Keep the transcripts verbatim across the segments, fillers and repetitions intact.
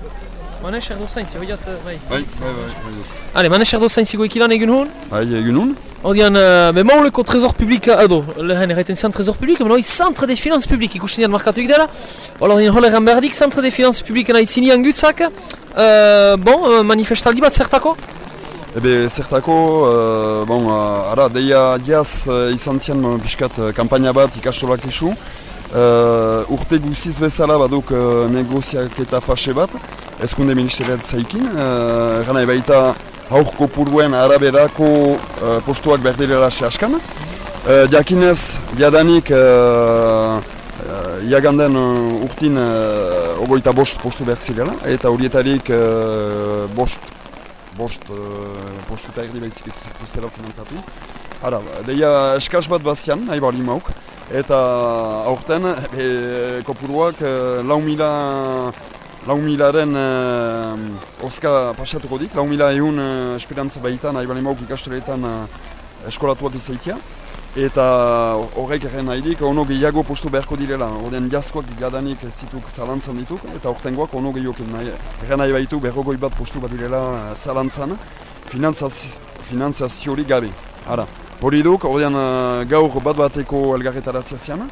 Manes erdo zaintzi, hoiat, bai. Bai, bai, bai. Hale, Manes erdo zaintzi goikilan egin hon? Bai, egin hon. Hodian, be mauleko trésor publik, edo, lehen erraiten zian trésor publik, men hoi centre des finances publik ikusten dian markatuik dela. Hor dien hol erran berdik, centre des finances publik nahitzinian gutzak. Bon, manifestaldi bat zertako? Ebe, zertako, uh, bon, uh, ara, deia diaz uh, izan zian uh, pixkat uh, kampaina bat ikastolak isu. Uh, urte guziz bezala baduk uh, negoziaketa fase bat, ezkunde ministeriat zaikin. Uh, Gana ebaita haur kopuruen araberako uh, postuak berdirela sehaskan. Uh, Diakinez, diadanik, uh, uh, iaganden uh, urtin uh, ogoita bost postu behar zirela, eta horietarik uh, bost bost uh, postu eta erdi behizik ez zituztela finanzatu. Hara, deia eskaz bat bazian, nahi bali mauk, eta aurten e, kopuruak uh, lau mila lau milaren uh, oska pasatuko dik, lau mila egun uh, esperantza baita nahi bali mauk ikastoletan uh, eskolatuak izaitia. Eta horrek erren nahi dik, ono gehiago postu beharko direla. Oden jazkoak gadanik ez zituk zalantzan dituk, eta ortengoak ono gehiago nahi. Erren nahi baitu berrogoi bat postu bat direla zalantzan, finanzaziorik gabe. Hara, hori duk, ordean gaur bat bateko elgarretaratzea zian,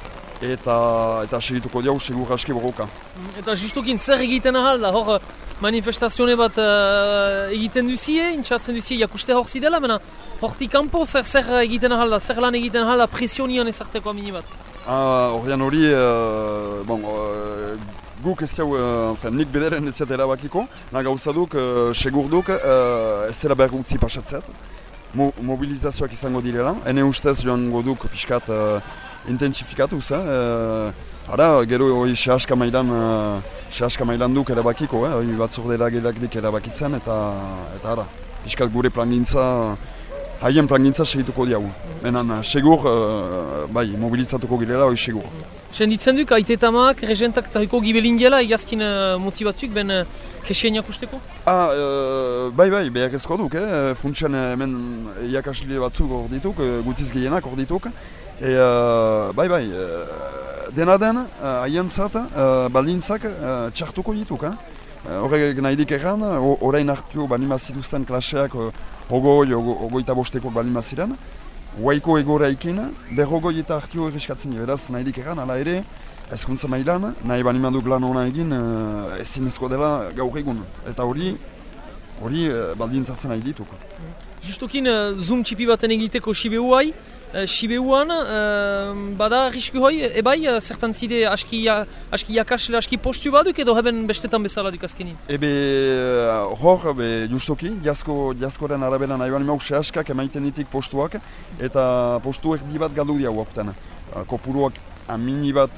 eta, eta segituko diau segur aski borroka. Eta justukin zer egiten ahal da, hor manifestazione bat uh, egiten duzie, intxatzen duzie, jakuste hor zidela, mena hortik kanpo zer, zer egiten ahal da, zer lan egiten ahal da presionian ezarteko amini bat? Horrean ah, hori, uh, bon, uh, guk ez jau, uh, nik bederen ez zela bakiko, na gauza duk, uh, segur duk, uh, ez zela behar gutzi pasatzet, Mo mobilizazioak izango direla, ene ustez joango duk pixkat uh, intensifikatuz, eh? Uh, Hara, gero hori sehaska mailan, uh, sehaska mailan duk erabakiko, eh? Batzordera gelakdik erabakitzen, eta eta hara, pixkat gure plangintza, haien plangintza segituko diagu. Menan, segur, uh, bai, mobilizatuko girela hori segur. Senditzen duk, aitetamak, regentak eta hiko gibelin dela, egazkin uh, motibatzuk, ben uh, kesien jakusteko? Ah, uh, bai, bai, behar ezko duk, eh? Funtsen hemen iakasle batzuk hor dituk, gutiz gehienak hor dituk. E, uh, bai, bai, uh, dena den, haientzat, uh, baldintzak uh, txartuko dituk. Horrek eh? nahi dik erran, orain hartio balima zituzten klaseak uh, ogoi, ogo, ogoita bosteko balima ziren. Huaiko egoraikin, berrogoi eta hartio erreskatzen dira, beraz nahi dik erran, ala ere, hezkuntza mailan, nahi balima duk lan hona egin, uh, ezinezko dela gaur egun. Eta hori, hori uh, baldintzatzen nahi dituk. Justukin, uh, zoom txipi baten egiteko Sibeuai, uh, Sibeuan, uh, bada risku hoi, ebai, uh, zertan zide aski, aski jakasle, aski postu baduk edo heben bestetan bezala duk azkenin? Ebe, uh, hor, be, justuki, diazko, diazkoren araberan nahi bali mauk sehaskak emaiten ditik postuak, eta postu erdi bat galdu diau okten. Uh, kopuruak amini bat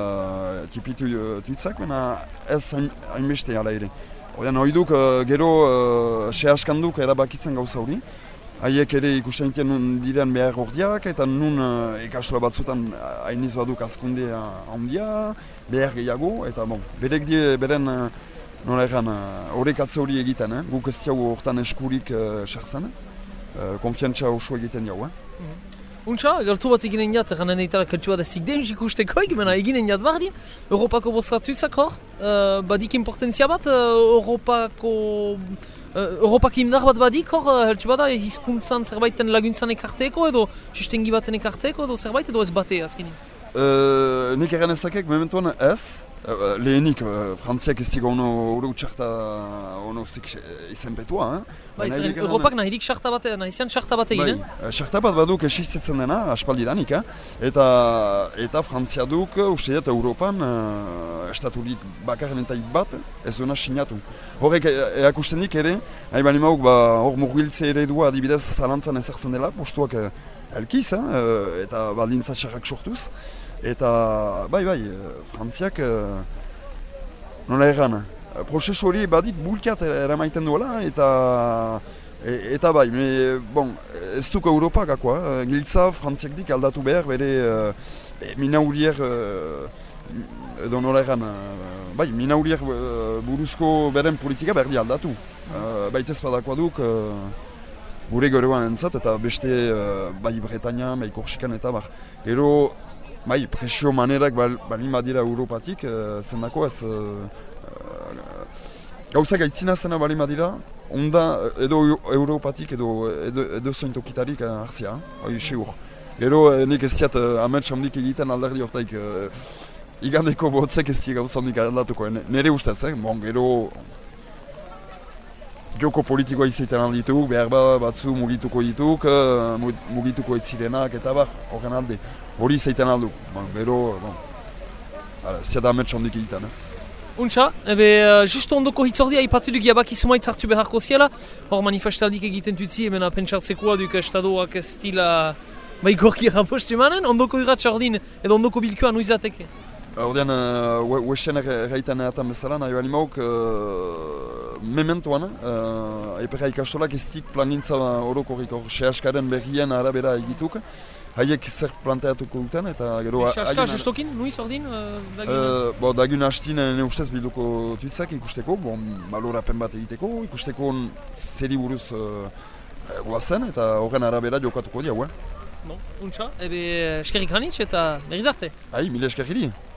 uh, tipitu uh, tuitzak, baina ez hainbeste ala ere. Odean, hori duk, uh, gero uh, sehaskan duk erabakitzen gauza hori. Haiek ere ikusten diten nun diren behar ordiak, eta nun uh, ikastola batzutan hainiz baduk azkundea handia, behar gehiago, eta bon, berek die beren, uh, nola erran, horrekatze uh, hori egiten, eh? Guk ez diago hortan eskurik sartzen, uh, uh, konfiantza oso egiten diago. Eh? Mm-hmm. Untsa, galtu bat eginen jat, erranen eitara kaltsu bat ez zikden ikustekoik, mena eginen jat bardin. Europako bozkatzuzak hor, uh, badik importantzia bat, uh, Europako... Uh, Europak imdar bat badik hor, uh, heltsu bada, hizkuntzan zerbaiten laguntzan ekarteko edo sustengi baten ekarteko edo zerbait edo ez bate azkenin? Uh, nik erran ezakek, mementuan ez. Uh, lehenik, uh, frantziak ez diga ono oro txarta ono zik izenpetua. Eh? Ba, izan, Europak nahi dik txarta bat, nahi zian txarta bat egin, bai, eh? Txarta bat baduk esistetzen dena, aspaldi danik, eh? eta, eta Frantzia duk, uste dut Europan, uh, estaturik bakarren eta bat ez duena sinatu. Horrek erakusten dik ere, nahi bali mauk, ba, hor murgiltze eredua adibidez zalantzan ezartzen dela, postuak uh, elkiz, eh? uh, eta baldintza txarrak sortuz. Eta, bai, bai, Frantziak, uh, nola erran, prozesu hori badik bulkiat eramaiten duela, eta, e, eta bai, me, bon, ez duk Europa gakoa, giltza Frantziak dik aldatu behar, bere uh, minaurier, uh, edo nola erran, uh, bai, minaurier uh, buruzko beren politika berdi aldatu. Uh, Baitez badakoa duk, uh, gure geroan entzat, eta beste, uh, bai, Bretaña, bai, Korsikan, eta bar, gero, bai, presio manerak bal, balin badira Europatik, uh, zendako ez uh, Gauzak aitzina zena bali madira, onda edo Europatik edo edo, edo zointokitarik hartzia, hori sigur. Gero nik ez diat amets handik egiten alderdi hortaik igandeko botzek ez diat gauza handik aldatuko, nire ustez, eh? Bon, gero joko politikoa izaiten aldituk, behar ba, batzu mugituko dituk, mugituko ez zirenak eta bar, horren alde. Hori izaiten alduk, bon, gero, bon, ziat amets handik egiten. Eh? Untxa, ebe, uh, justu ondoko hitzordia ipatu duk jabaki sumait hartu beharko ziela, hor manifestaldik egiten tutzi, hemen pentsartzekoa duk estadoak ez dila baigorki rapostu emanen, ondoko irratxa ordin edo ondoko bilkoa nuizateke. Ordean, uesten erraiten erratan bezala, nahi bali mauk, mementoan, epera ikastolak ez dik plangintza orokorrik hor sehaskaren berrien arabera egituk, haiek zer planteatuko duten eta gero... Sehaska, justokin, nuiz ordin? Bo, dagun hastin ne ustez bilduko tuitzak ikusteko, bon, malorapen bat egiteko, ikusteko zeri buruz guazen eta horren arabera jokatuko diau, eh? Bon, untxa, ebe eskerrik hanitz eta berriz arte. Hai, mile eskerrik di.